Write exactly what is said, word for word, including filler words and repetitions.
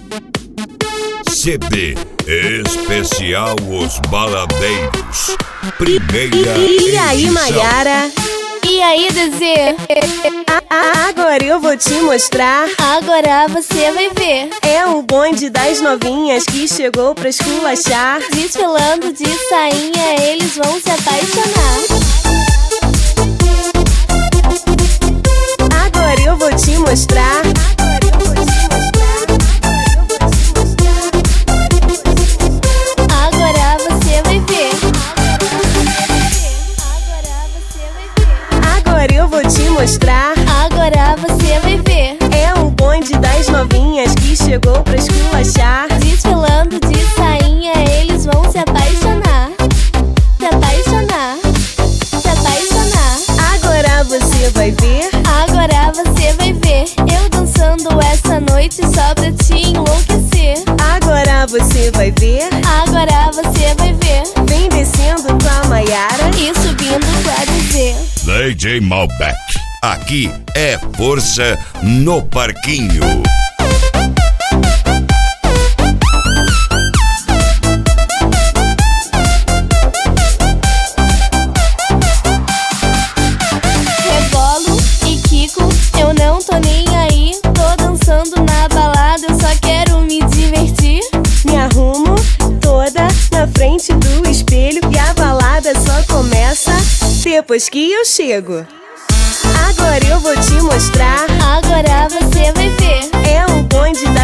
C D Especial Os Baladeiros. Primeira E, e aí, edição. Maiara? E aí, Dezê? Agora eu vou te mostrar. Agora você vai ver. É o bonde das novinhas que chegou pra esculachar. Desfilando de sainha, eles vão se apaixonar. Agora eu vou te mostrar. Agora você vai ver. Agora eu vou te mostrar. Agora você vai ver. É o bonde das novinhas que chegou pra esculachar. Desfilando de sainha, eles vão se apaixonar. Se apaixonar. Se apaixonar. Agora você vai ver. Agora você vai ver. Eu dançando essa noite só pra te enlouquecer. Agora você vai ver. Agora você vai ver. Vem descendo com a Maiara E subindo com a Dezê. D J Malbec. Aqui é força no parquinho. Rebolo e quico, eu não tô nem aí. Tô dançando na balada, eu só quero me divertir. Me arrumo toda na frente do espelho e a balada só começa depois que eu chego. Agora eu vou te mostrar. Agora você vai ver. É o bonde